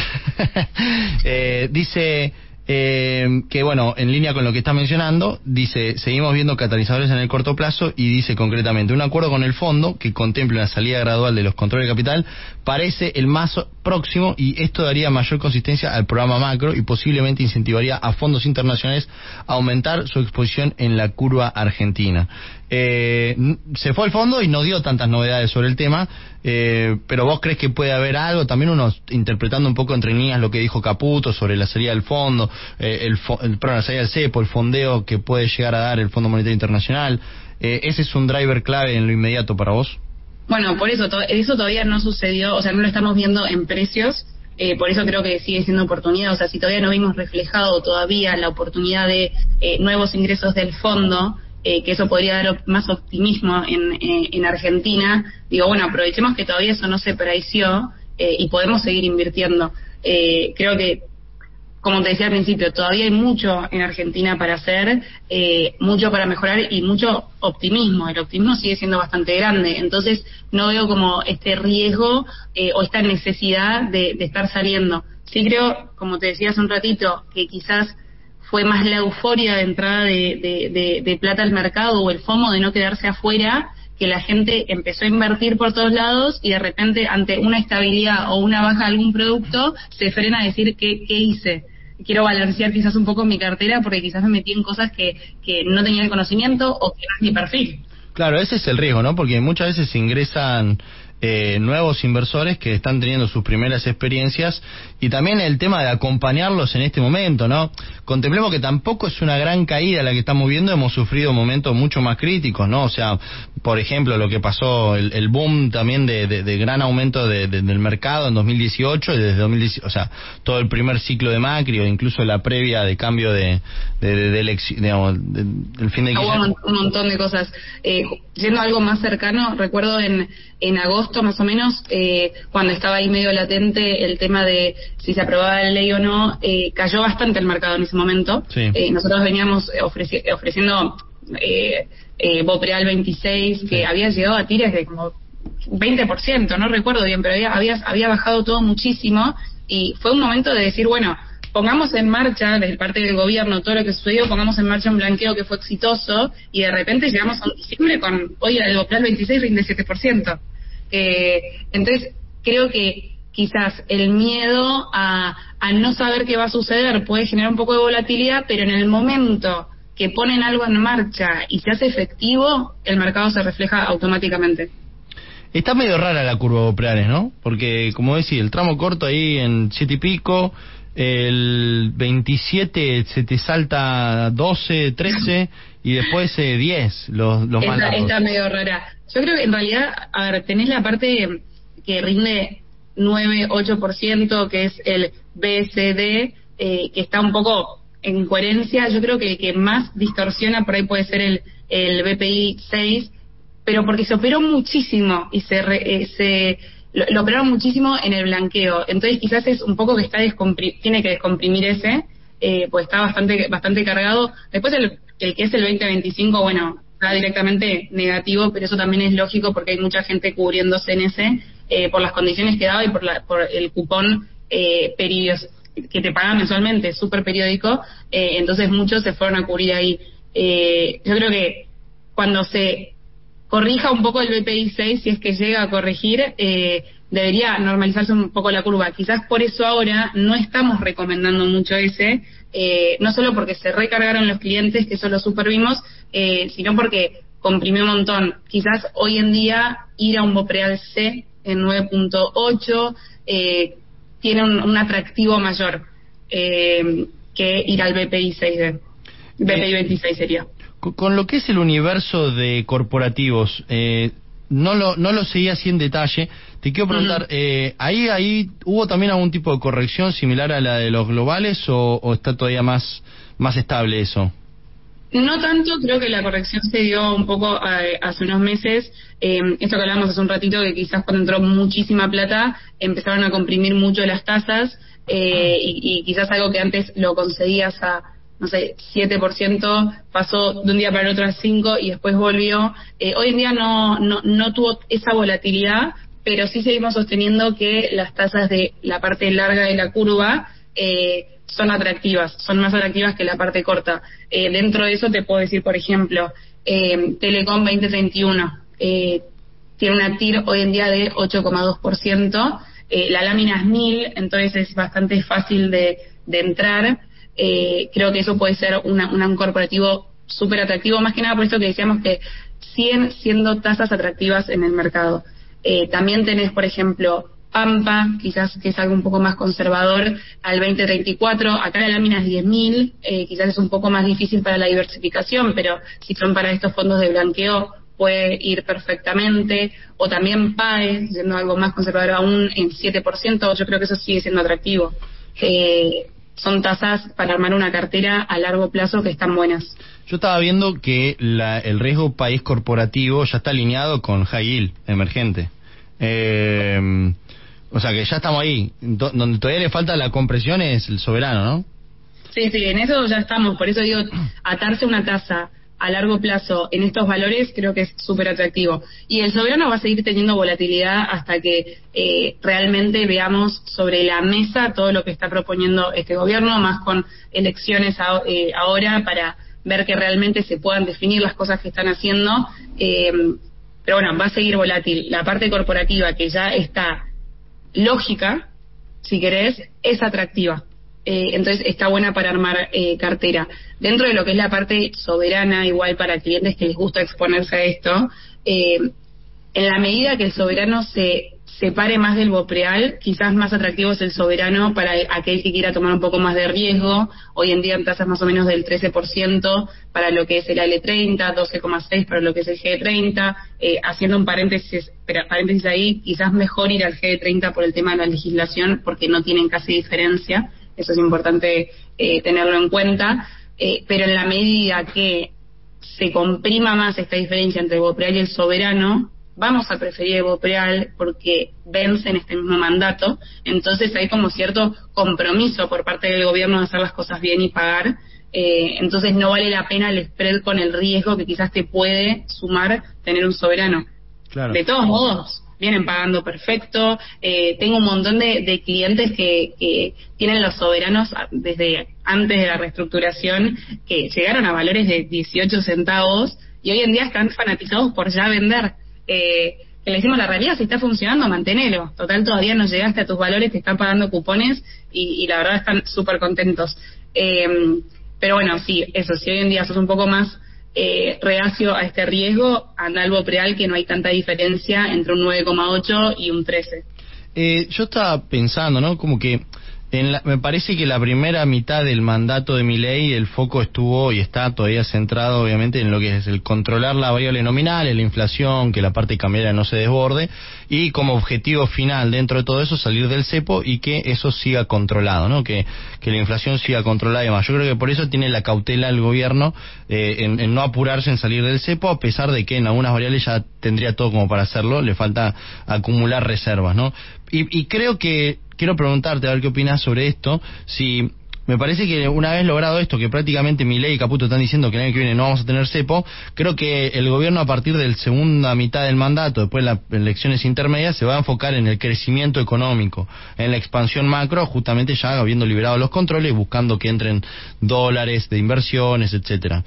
dice que, bueno, en línea con lo que está mencionando, dice, seguimos viendo catalizadores en el corto plazo, y dice concretamente, un acuerdo con el fondo que contemple una salida gradual de los controles de capital parece el más próximo, y esto daría mayor consistencia al programa macro y posiblemente incentivaría a fondos internacionales a aumentar su exposición en la curva argentina. Se fue el fondo y no dio tantas novedades sobre el tema, pero vos crees que puede haber algo, también uno interpretando un poco entre líneas lo que dijo Caputo sobre la salida del fondo, la salida del cepo, el fondeo que puede llegar a dar el Fondo Monetario Internacional. ¿Ese es un driver clave en lo inmediato para vos? Bueno, por eso todavía no sucedió, o sea, no lo estamos viendo en precios. Por eso creo que sigue siendo oportunidad. O sea, si todavía no vimos reflejado todavía la oportunidad de nuevos ingresos del fondo, que eso podría dar más optimismo en Argentina, digo, bueno, aprovechemos que todavía eso no se preció, y podemos seguir invirtiendo. Creo que, como te decía al principio, todavía hay mucho en Argentina para hacer, mucho para mejorar y mucho optimismo. El optimismo sigue siendo bastante grande, entonces no veo como este riesgo o esta necesidad de estar saliendo. Sí creo, como te decía hace un ratito, que quizás fue más la euforia de entrada de plata al mercado, o el FOMO de no quedarse afuera, que la gente empezó a invertir por todos lados y de repente ante una estabilidad o una baja de algún producto se frena a decir ¿qué hice? Quiero balancear quizás un poco mi cartera porque quizás me metí en cosas que no tenía el conocimiento o que no es mi perfil. Claro, ese es el riesgo, ¿no? Porque muchas veces ingresan nuevos inversores que están teniendo sus primeras experiencias, y también el tema de acompañarlos en este momento, ¿no? Contemplemos que tampoco es una gran caída la que estamos viendo, hemos sufrido momentos mucho más críticos, ¿no? O sea, por ejemplo, lo que pasó, el boom también de gran aumento del mercado en 2018, y desde 2018, o sea, todo el primer ciclo de Macri, o incluso la previa de cambio del fin de... Hubo un montón de cosas. Yendo a algo más cercano, recuerdo en agosto más o menos, cuando estaba ahí medio latente el tema de si se aprobaba la ley o no, cayó bastante el mercado en ese momento. Sí. Nosotros veníamos ofreciendo Bopreal 26, que había llegado a tires de como 20%, no recuerdo bien, pero había bajado todo muchísimo, y fue un momento de decir, bueno, pongamos en marcha, desde parte del gobierno, todo lo que sucedió, pongamos en marcha un blanqueo que fue exitoso, y de repente llegamos a un diciembre con, hoy el Bopreal 26 rinde 7%. Entonces, creo que quizás el miedo a no saber qué va a suceder puede generar un poco de volatilidad, pero en el momento que ponen algo en marcha y se hace efectivo, el mercado se refleja automáticamente. Está medio rara la curva Bopreales, ¿no? Porque, como decía, el tramo corto ahí en 7 y pico, el 27 se te salta 12, 13 y después 10, los más largos. Está medio rara. Yo creo que en realidad, a ver, tenés la parte que rinde 9-8%, que es el BSD, que está un poco en coherencia. Yo creo que el que más distorsiona por ahí puede ser el BPI 6, pero porque se operó muchísimo y lo operaron muchísimo en el blanqueo. Entonces quizás es un poco que tiene que descomprimir ese, pues está bastante cargado. Después el que es el 2025, bueno, está directamente negativo, pero eso también es lógico porque hay mucha gente cubriéndose en ese, por las condiciones que daba y por el cupón que te pagan mensualmente, súper periódico, entonces muchos se fueron a cubrir ahí. Yo creo que cuando se corrija un poco el BPI 6, si es que llega a corregir, debería normalizarse un poco la curva. Quizás por eso ahora no estamos recomendando mucho ese, no solo porque se recargaron los clientes, que eso lo supervimos, sino porque comprimió un montón. Quizás hoy en día ir a un Bopreal C en 9.8 tiene un atractivo mayor que ir al BPI 6D. BPI 26 sería. Con lo que es el universo de corporativos, no lo seguí así en detalle. Te quiero preguntar, ¿ahí hubo también algún tipo de corrección similar a la de los globales o está todavía más estable eso? No tanto, creo que la corrección se dio un poco hace unos meses. Esto que hablamos hace un ratito, que quizás cuando entró muchísima plata empezaron a comprimir mucho las tasas, y quizás algo que antes lo concedías a, no sé, 7%, pasó de un día para el otro a 5% y después volvió. Hoy en día no tuvo esa volatilidad, pero sí seguimos sosteniendo que las tasas de la parte larga de la curva son atractivas, son más atractivas que la parte corta. Dentro de eso te puedo decir, por ejemplo, Telecom 2031 tiene una TIR hoy en día de 8,2%, la lámina es 1000, entonces es bastante fácil de entrar. Creo que eso puede ser un corporativo súper atractivo, más que nada por esto que decíamos que siguen siendo tasas atractivas en el mercado. También tenés, por ejemplo, Pampa, quizás que es algo un poco más conservador, al 2034, acá la lámina es 10.000, quizás es un poco más difícil para la diversificación, pero si son para estos fondos de blanqueo puede ir perfectamente. O también PAE, siendo algo más conservador aún, en 7%, yo creo que eso sigue siendo atractivo. Son tasas para armar una cartera a largo plazo que están buenas. Yo estaba viendo que el riesgo país corporativo ya está alineado con high yield emergente. O sea que ya estamos ahí. Donde todavía le falta la compresión es el soberano, ¿no? Sí, en eso ya estamos. Por eso digo, atarse una tasa a largo plazo en estos valores creo que es súper atractivo. Y el soberano va a seguir teniendo volatilidad hasta que realmente veamos sobre la mesa todo lo que está proponiendo este gobierno, más con elecciones ahora para ver que realmente se puedan definir las cosas que están haciendo. Pero bueno, va a seguir volátil. La parte corporativa, que ya está lógica, si querés, es atractiva. Entonces está buena para armar cartera. Dentro de lo que es la parte soberana, igual para clientes que les gusta exponerse a esto, En la medida que el soberano se separe más del BOPREAL, quizás más atractivo es el soberano para aquel que quiera tomar un poco más de riesgo. Hoy en día en tasas más o menos del 13% para lo que es el AL30, 12,6% para lo que es el GD30. Haciendo un paréntesis ahí, quizás mejor ir al GD30 por el tema de la legislación, porque no tienen casi diferencia. Eso es importante tenerlo en cuenta. Pero en la medida que se comprima más esta diferencia entre el BOPREAL y el soberano, vamos a preferir el BOPREAL porque vence en este mismo mandato. Entonces hay como cierto compromiso por parte del gobierno de hacer las cosas bien y pagar. Entonces no vale la pena el spread con el riesgo que quizás te puede sumar tener un soberano. Claro. De todos modos, vienen pagando perfecto. Tengo un montón de clientes que tienen los soberanos desde antes de la reestructuración, que llegaron a valores de 18 centavos y hoy en día están fanatizados por ya vender. Que le decimos la realidad, si está funcionando, manténelo. Total, todavía no llegaste a tus valores, te están pagando cupones y la verdad están súper contentos. Pero bueno, sí, eso, si hoy en día sos un poco más reacio a este riesgo, anda al BOPREAL, que no hay tanta diferencia entre un 9,8 y un 13. Yo estaba pensando, ¿no? Como que me parece que la primera mitad del mandato de Milei, el foco estuvo y está todavía centrado obviamente en lo que es el controlar la variable nominal, en la inflación, que la parte cambiaria no se desborde, y como objetivo final dentro de todo eso salir del cepo y que eso siga controlado, ¿no? Que la inflación siga controlada y demás. Yo creo que por eso tiene la cautela el gobierno en no apurarse en salir del cepo, a pesar de que en algunas variables ya tendría todo como para hacerlo, le falta acumular reservas, ¿no? Y creo que quiero preguntarte, a ver qué opinas sobre esto, si me parece que una vez logrado esto, que prácticamente Milei y Caputo están diciendo que el año que viene no vamos a tener cepo, creo que el gobierno a partir de la segunda mitad del mandato, después de las elecciones intermedias, se va a enfocar en el crecimiento económico, en la expansión macro, justamente ya habiendo liberado los controles, buscando que entren dólares de inversiones, etcétera.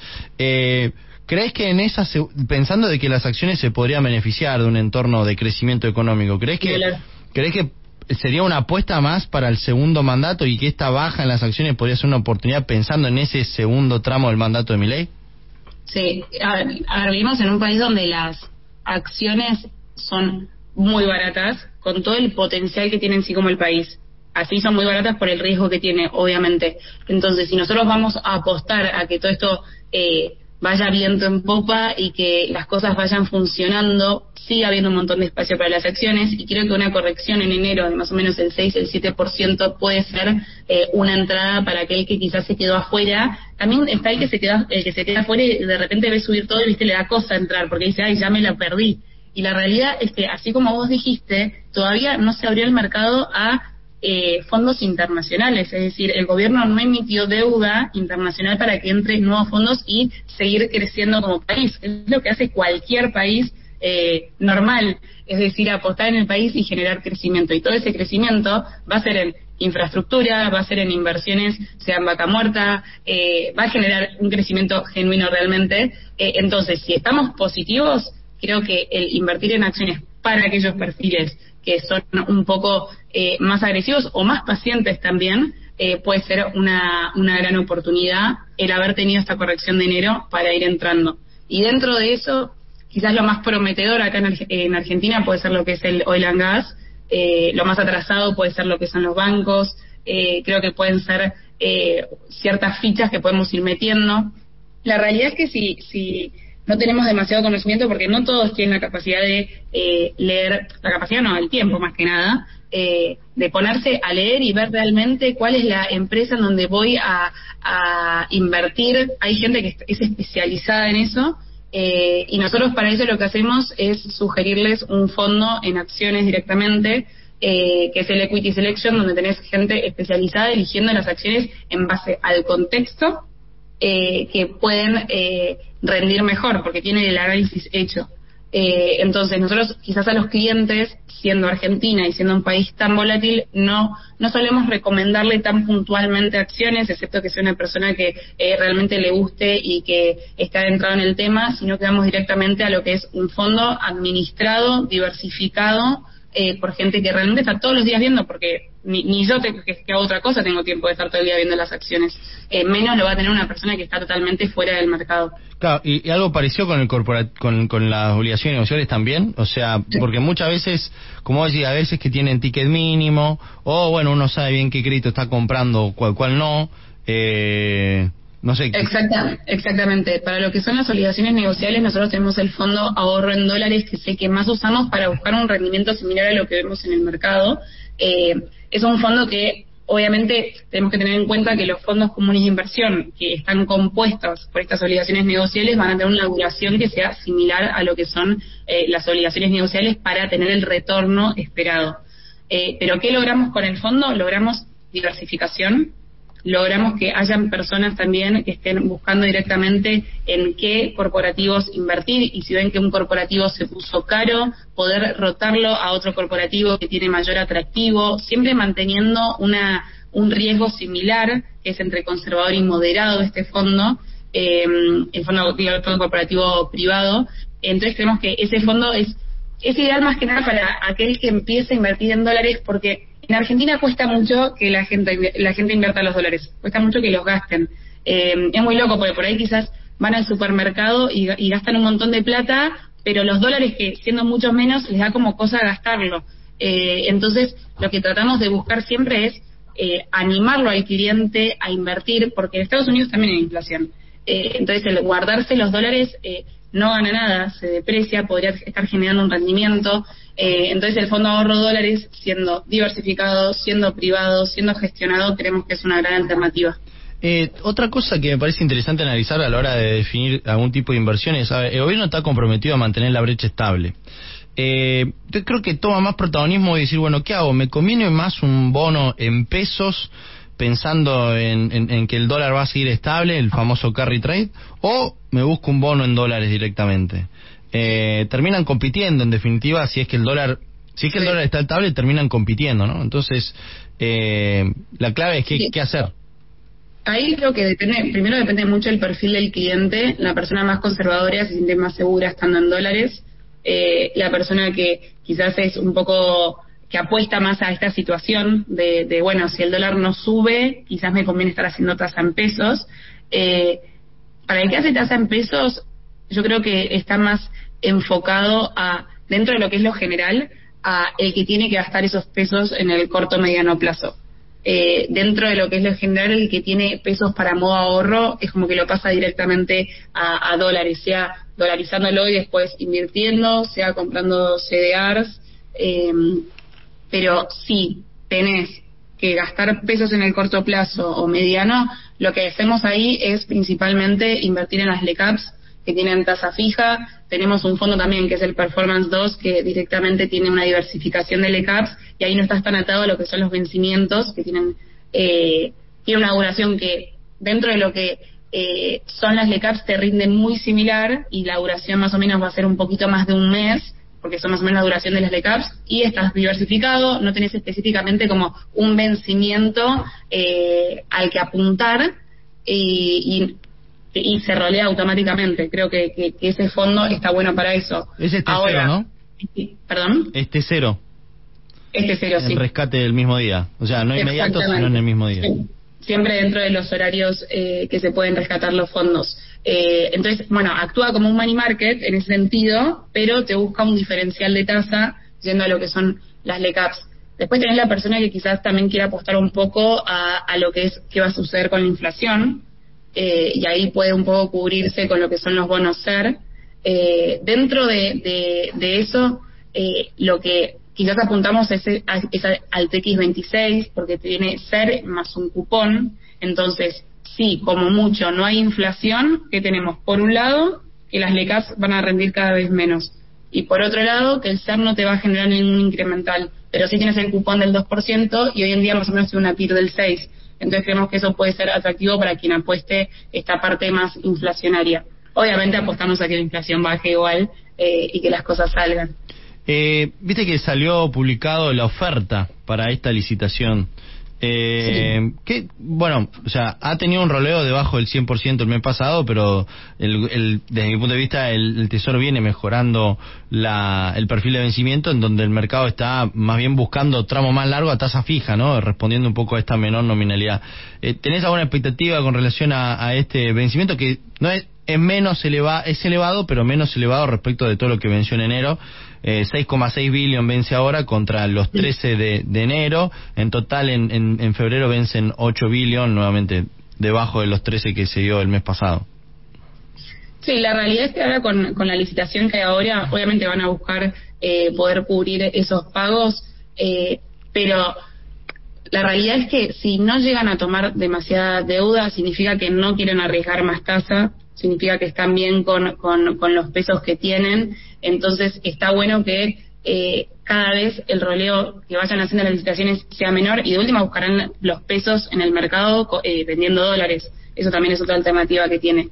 ¿Crees que en esa, pensando de que las acciones se podrían beneficiar de un entorno de crecimiento económico, crees que sería una apuesta más para el segundo mandato y que esta baja en las acciones podría ser una oportunidad pensando en ese segundo tramo del mandato de Milei? Sí, a ver, vivimos en un país donde las acciones son muy baratas, con todo el potencial que tiene en sí como el país. Así son muy baratas por el riesgo que tiene, obviamente. Entonces, si nosotros vamos a apostar a que todo esto vaya viento en popa y que las cosas vayan funcionando, sigue habiendo un montón de espacio para las acciones, y creo que una corrección en enero de más o menos el 6, el 7% puede ser una entrada para aquel que quizás se quedó afuera. También está el que se queda afuera y de repente ve subir todo y viste le da cosa entrar porque dice, ay, ya me la perdí. Y la realidad es que, así como vos dijiste, todavía no se abrió el mercado a fondos internacionales, es decir, el gobierno no emitió deuda internacional para que entren nuevos fondos y seguir creciendo como país. Es lo que hace cualquier país normal, es decir, apostar en el país y generar crecimiento. Y todo ese crecimiento va a ser en infraestructura, va a ser en inversiones, sea en vaca muerta, va a generar un crecimiento genuino realmente. Entonces, si estamos positivos, creo que el invertir en acciones para aquellos perfiles que son un poco más agresivos o más pacientes también, puede ser una gran oportunidad el haber tenido esta corrección de enero para ir entrando. Y dentro de eso, quizás lo más prometedor acá en Argentina puede ser lo que es el oil and gas, lo más atrasado puede ser lo que son los bancos, creo que pueden ser ciertas fichas que podemos ir metiendo. La realidad es que si no tenemos demasiado conocimiento, porque no todos tienen la capacidad de leer, la capacidad no, el tiempo más que nada, de ponerse a leer y ver realmente cuál es la empresa en donde voy a invertir. Hay gente que es especializada en eso, y nosotros para eso lo que hacemos es sugerirles un fondo en acciones directamente, que es el Equity Selection, donde tenés gente especializada eligiendo las acciones en base al contexto que pueden rendir mejor, porque tienen el análisis hecho. Entonces nosotros quizás a los clientes, siendo Argentina y siendo un país tan volátil, no solemos recomendarle tan puntualmente acciones, excepto que sea una persona que realmente le guste y que está adentrado en el tema, sino que vamos directamente a lo que es un fondo administrado, diversificado, por gente que realmente está todos los días viendo, porque ni yo que hago otra cosa tengo tiempo de estar todo el día viendo las acciones, menos lo va a tener una persona que está totalmente fuera del mercado. Claro, y algo parecido con el con las obligaciones negociables también, o sea, porque muchas veces, como decía, a veces que tienen ticket mínimo, o bueno, uno sabe bien qué crédito está comprando, cuál no, no sé. Exactamente. Para lo que son las obligaciones negociables, nosotros tenemos el fondo ahorro en dólares, que es el que más usamos para buscar un rendimiento similar a lo que vemos en el mercado. Es un fondo que obviamente tenemos que tener en cuenta que los fondos comunes de inversión que están compuestos por estas obligaciones negociables van a tener una duración que sea similar a lo que son las obligaciones negociables para tener el retorno esperado. Pero ¿qué logramos con el fondo? Logramos diversificación, logramos que hayan personas también que estén buscando directamente en qué corporativos invertir, y si ven que un corporativo se puso caro, poder rotarlo a otro corporativo que tiene mayor atractivo, siempre manteniendo un riesgo similar, que es entre conservador y moderado este fondo, el fondo corporativo privado. Entonces creemos que ese fondo es ideal más que nada para aquel que empiece a invertir en dólares, porque en Argentina cuesta mucho que la gente invierta los dólares, cuesta mucho que los gasten. Es muy loco, porque por ahí quizás van al supermercado y gastan un montón de plata, pero los dólares, que siendo mucho menos, les da como cosa gastarlo. Entonces, lo que tratamos de buscar siempre es animarlo al cliente a invertir, porque en Estados Unidos también hay inflación. Entonces, el guardarse los dólares no gana nada, se deprecia, podría estar generando un rendimiento. Entonces el fondo ahorro dólares, siendo diversificado, siendo privado, siendo gestionado, creemos que es una gran alternativa. Otra cosa que me parece interesante analizar a la hora de definir algún tipo de inversiones, el gobierno está comprometido a mantener la brecha estable. Yo creo que toma más protagonismo y decir, bueno, ¿qué hago? ¿Me conviene más un bono en pesos, pensando en que el dólar va a seguir estable, el famoso carry trade, o me busco un bono en dólares directamente? Terminan compitiendo, en definitiva, si es que el dólar está estable, terminan compitiendo, ¿no? Entonces, la clave es qué hacer. Ahí creo que primero depende mucho del perfil del cliente. La persona más conservadora se siente más segura estando en dólares. La persona que quizás es un poco, que apuesta más a esta situación de bueno, si el dólar no sube, quizás me conviene estar haciendo tasa en pesos. Para el que hace tasa en pesos, yo creo que está más enfocado a, dentro de lo que es lo general, a el que tiene que gastar esos pesos en el corto mediano plazo. Dentro de lo que es lo general, el que tiene pesos para modo ahorro es como que lo pasa directamente a dólares, sea dolarizándolo y después invirtiendo, sea comprando CDRs. Pero si tenés que gastar pesos en el corto plazo o mediano, lo que hacemos ahí es principalmente invertir en las LECAPs, que tienen tasa fija. Tenemos un fondo también que es el Performance 2, que directamente tiene una diversificación de LECAPs, y ahí no estás tan atado a lo que son los vencimientos, que tiene una duración que dentro de lo que son las LECAPs te rinden muy similar, y la duración más o menos va a ser un poquito más de un mes, porque son más o menos la duración de las LECAPs, y estás diversificado, no tenés específicamente como un vencimiento al que apuntar, y se rolea automáticamente. Creo que ese fondo está bueno para eso. Es ahora, cero, ¿no? ¿Perdón? Cero. Cero, sí. El rescate del mismo día. O sea, no inmediato, sino en el mismo día. Sí. Siempre dentro de los horarios que se pueden rescatar los fondos. Entonces, bueno, actúa como un money market en ese sentido, pero te busca un diferencial de tasa yendo a lo que son las LECAPs. Después tenés la persona que quizás también quiera apostar un poco a lo que es qué va a suceder con la inflación. Y ahí puede un poco cubrirse con lo que son los bonos SER. Dentro de eso, lo que quizás apuntamos es al TX26, porque tiene SER más un cupón. Entonces, sí, como mucho no hay inflación, que tenemos por un lado que las LECAPs van a rendir cada vez menos, y por otro lado que el SER no te va a generar ningún incremental, pero sí tienes el cupón del 2%, y hoy en día más o menos tiene una PIR del 6%. Entonces creemos que eso puede ser atractivo para quien apueste esta parte más inflacionaria. Obviamente apostamos a que la inflación baje igual y que las cosas salgan. Viste que salió publicado la oferta para esta licitación. Que, bueno, o sea, ha tenido un roleo debajo del 100% el mes pasado, pero desde mi punto de vista el Tesoro viene mejorando el perfil de vencimiento, en donde el mercado está más bien buscando tramo más largo a tasa fija, ¿no? Respondiendo un poco a esta menor nominalidad. ¿Tenés alguna expectativa con relación a este vencimiento que no es es elevado, pero menos elevado respecto de todo lo que venció en enero? 6,6 billion vence ahora contra los 13 de enero. En total en febrero vencen 8 billion, nuevamente debajo de los 13 que se dio el mes pasado. Sí, la realidad es que ahora con la licitación que hay ahora, obviamente van a buscar poder cubrir esos pagos, pero la realidad es que si no llegan a tomar demasiada deuda, significa que no quieren arriesgar más tasa, significa que están bien con los pesos que tienen. Entonces está bueno que cada vez el roleo que vayan haciendo las licitaciones sea menor, y de última buscarán los pesos en el mercado vendiendo dólares. Eso también es otra alternativa que tiene.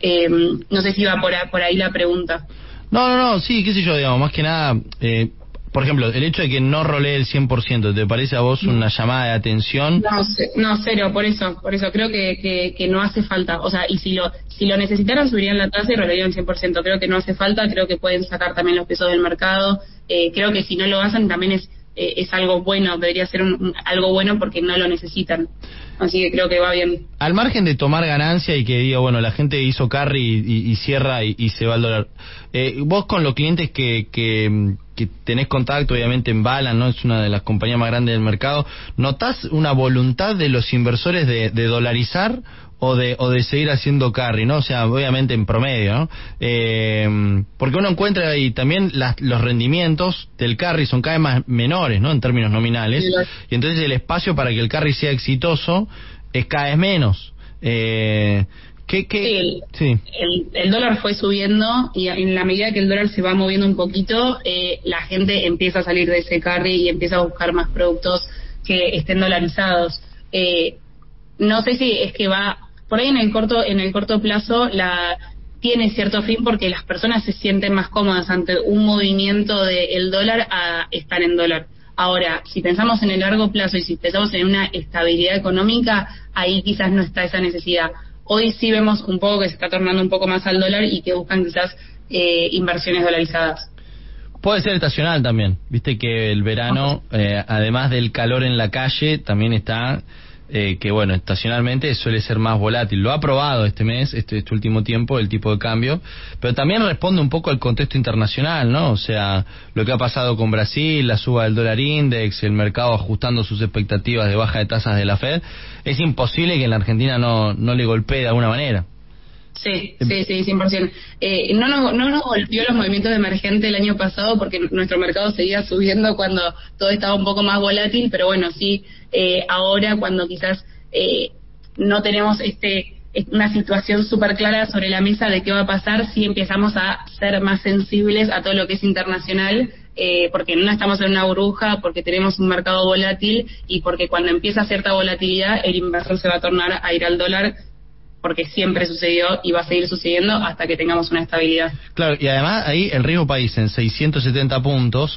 No sé si va por ahí la pregunta. No, sí, qué sé yo, digamos, más que nada, por ejemplo, el hecho de que no rolee el 100%, ¿te parece a vos una llamada de atención? No, cero, por eso creo que no hace falta. O sea, y si lo necesitaran, subirían la tasa y rolearían el 100%. Creo que no hace falta, creo que pueden sacar también los pesos del mercado. Creo que si no lo hacen también es algo bueno, debería ser algo bueno porque no lo necesitan. Así que creo que va bien. Al margen de tomar ganancia y que diga, bueno, la gente hizo carry y cierra y se va al dólar, vos con los clientes que tenés contacto, obviamente en Balan, ¿no? Es una de las compañías más grandes del mercado, ¿notás una voluntad de los inversores de dolarizar o de seguir haciendo carry, ¿no? O sea, obviamente en promedio, ¿no? Porque uno encuentra ahí también los rendimientos del carry son cada vez más menores, ¿no? En términos nominales. Sí, y entonces el espacio para que el carry sea exitoso es cada vez menos. Sí, el dólar fue subiendo, y en la medida que el dólar se va moviendo un poquito, la gente empieza a salir de ese carry y empieza a buscar más productos que estén dolarizados. No sé si es que va por ahí en el corto plazo tiene cierto fin, porque las personas se sienten más cómodas ante un movimiento del dólar a estar en dólar. Ahora, si pensamos en el largo plazo y si pensamos en una estabilidad económica, ahí quizás no está esa necesidad. Hoy sí vemos un poco que se está tornando un poco más al dólar y que buscan quizás inversiones dolarizadas. Puede ser estacional también. Viste que el verano, además del calor en la calle, también está que bueno, estacionalmente suele ser más volátil. Lo ha probado este mes, este último tiempo, el tipo de cambio, pero también responde un poco al contexto internacional, ¿no? O sea, lo que ha pasado con Brasil, la suba del dólar index, el mercado ajustando sus expectativas de baja de tasas de la Fed. Es imposible que en la Argentina no le golpee de alguna manera. Sí, 100%. No nos golpeó los movimientos de emergente el año pasado porque nuestro mercado seguía subiendo cuando todo estaba un poco más volátil, pero bueno, sí, ahora cuando quizás no tenemos una situación súper clara sobre la mesa de qué va a pasar, sí empezamos a ser más sensibles a todo lo que es internacional, porque no estamos en una burbuja, porque tenemos un mercado volátil y porque cuando empieza cierta volatilidad el inversor se va a tornar a ir al dólar, porque siempre sucedió y va a seguir sucediendo hasta que tengamos una estabilidad. Claro, y además ahí el riesgo país en 670 puntos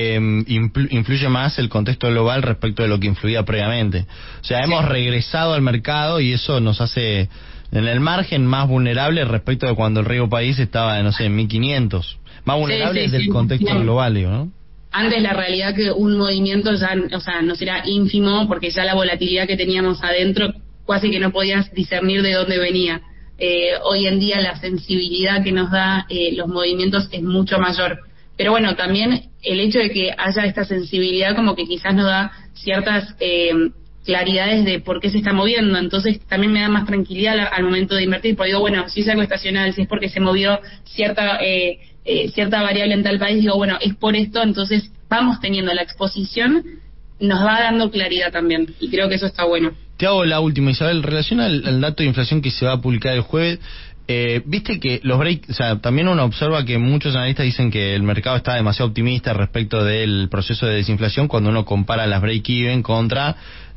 influye más el contexto global respecto de lo que influía previamente. O sea, hemos regresado al mercado y eso nos hace en el margen más vulnerable respecto de cuando el riesgo país estaba, no sé, en 1500. Más vulnerable del contexto global, digo, ¿no? Antes la realidad que un movimiento ya, o sea, no será ínfimo, porque ya la volatilidad que teníamos adentro casi que no podías discernir de dónde venía. Hoy en día la sensibilidad que nos da los movimientos es mucho mayor. Pero bueno, también el hecho de que haya esta sensibilidad como que quizás nos da ciertas claridades de por qué se está moviendo. Entonces también me da más tranquilidad al momento de invertir, porque digo, bueno, si es algo estacional, si es porque se movió cierta variable en tal país, digo, bueno, es por esto, entonces vamos teniendo la exposición, nos va dando claridad también, y creo que eso está bueno. Te hago la última, Isabel, en relación al dato de inflación que se va a publicar el jueves. Viste que los break, o sea, también uno observa que muchos analistas dicen que el mercado está demasiado optimista respecto del proceso de desinflación cuando uno compara las break-even contra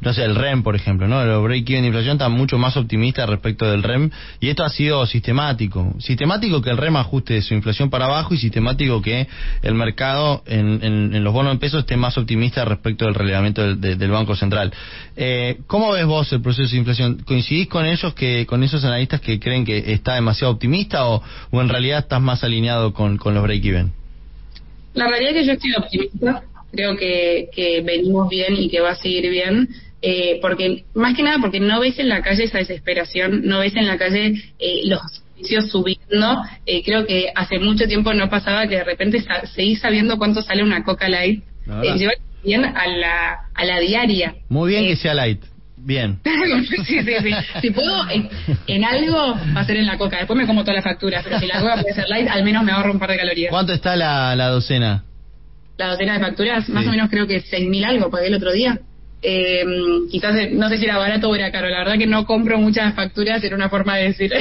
no sé, el REM, por ejemplo, ¿no? Los break-even de inflación están mucho más optimistas respecto del REM, y esto ha sido sistemático que el REM ajuste su inflación para abajo, y sistemático que el mercado en los bonos en pesos esté más optimista respecto del relevamiento del Banco Central. ¿Cómo ves vos el proceso de inflación? ¿Coincidís con ellos, con esos analistas que creen que está demasiado optimista, o en realidad estás más alineado con los break-even? La realidad es que yo estoy optimista. Creo que venimos bien y que va a seguir bien, porque más que nada porque no ves en la calle esa desesperación, no ves en la calle los precios subiendo. Creo que hace mucho tiempo no pasaba que de repente seguís sabiendo cuánto sale una Coca Light. Lleva bien a la diaria. Muy bien que sea light. Bien. Sí. Si puedo, en algo va a ser en la Coca. Después me como todas las facturas, pero si la Coca puede ser light, al menos me ahorro un par de calorías. ¿Cuánto está la docena? La docena de facturas, más o menos creo que 6.000 algo, pagué el otro día. Quizás, no sé si era barato o era caro. La verdad que no compro muchas facturas, era una forma de decir.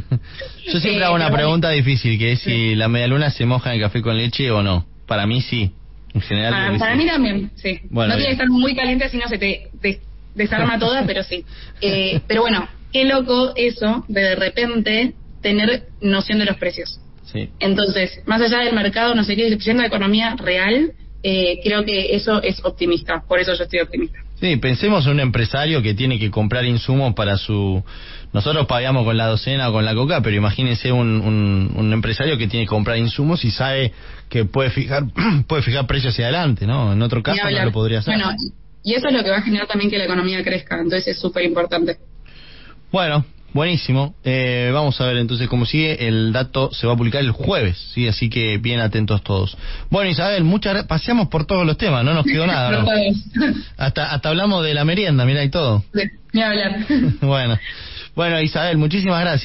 Yo siempre hago una pregunta difícil, que es si la medialuna se moja en el café con leche o no. Para mí sí, en general. Para mí también, sí. Bueno, no tiene que estar muy caliente, si no se te desarma toda, pero sí. Pero bueno, qué loco eso de repente tener noción de los precios. Sí. Entonces, más allá del mercado, no sé qué, siendo la economía real, creo que eso es optimista. Por eso yo estoy optimista. Sí, pensemos en un empresario que tiene que comprar insumos para su... Nosotros pagamos con la docena o con la Coca, pero imagínense un empresario que tiene que comprar insumos y sabe que puede fijar precios hacia adelante, ¿no? En otro caso no lo podría hacer. Bueno, y eso es lo que va a generar también que la economía crezca, entonces es súper importante. Bueno, buenísimo. Vamos a ver entonces cómo sigue. El dato se va a publicar el jueves, ¿sí? Así que bien atentos todos. Bueno, Isabel, paseamos por todos los temas, no nos quedó nada, ¿no? Hasta hablamos de la merienda, mirá, y todo. Ni hablar. Bueno, Isabel, muchísimas gracias.